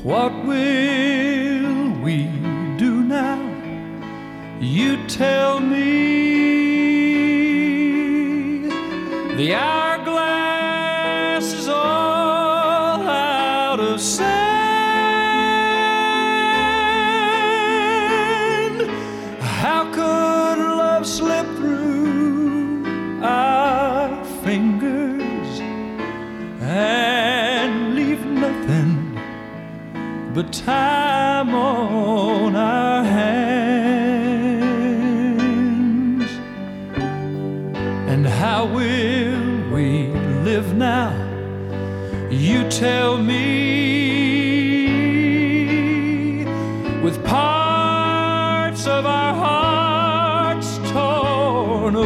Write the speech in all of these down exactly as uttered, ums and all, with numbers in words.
What will we do now? You tell me. The hourglass is all out of sand. How could love slip through our fingers and leave nothing but time on our hands? And how will we live now? You tell me. With parts of our hearts torn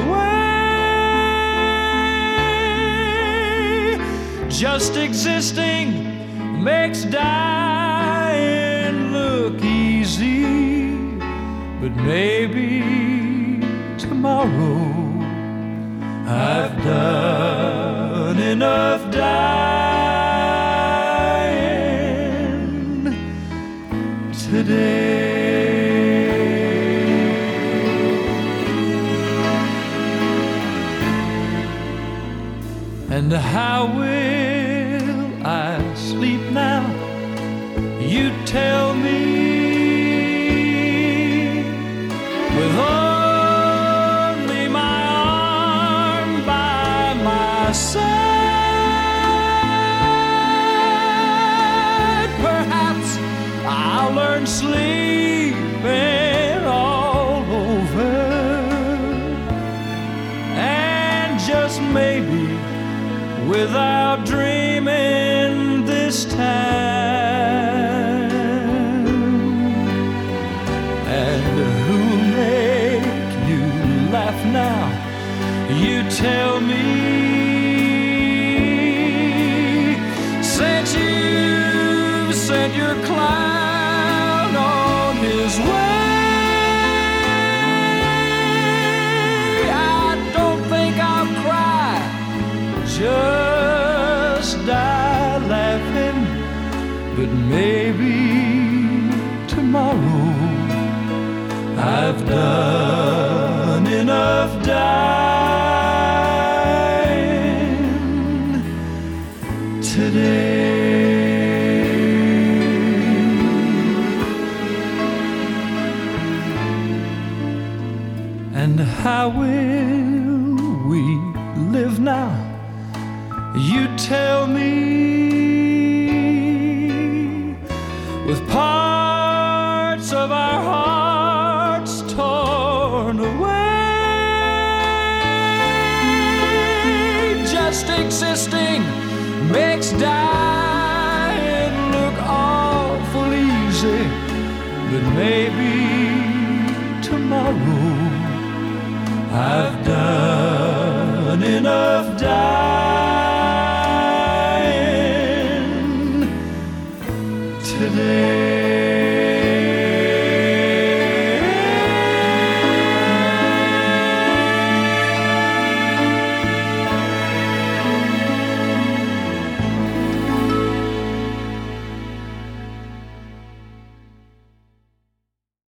away, just existing makes dying look easy. But maybe tomorrow I've done enough dying today. And how will I sleep now? You tell me. With only my arm by my side, perhaps I'll learn sleeping all over, and just maybe without dreaming this time. And who'll make you laugh now? You tell me. Since you've sent your clown on his way, I don't think I'll cry, just die laughing. But maybe tomorrow I've done enough dying today. And how will we live now? You tell me. With parts of our hearts torn away, just existing makes dying look awful easy. But maybe tomorrow I've done enough dying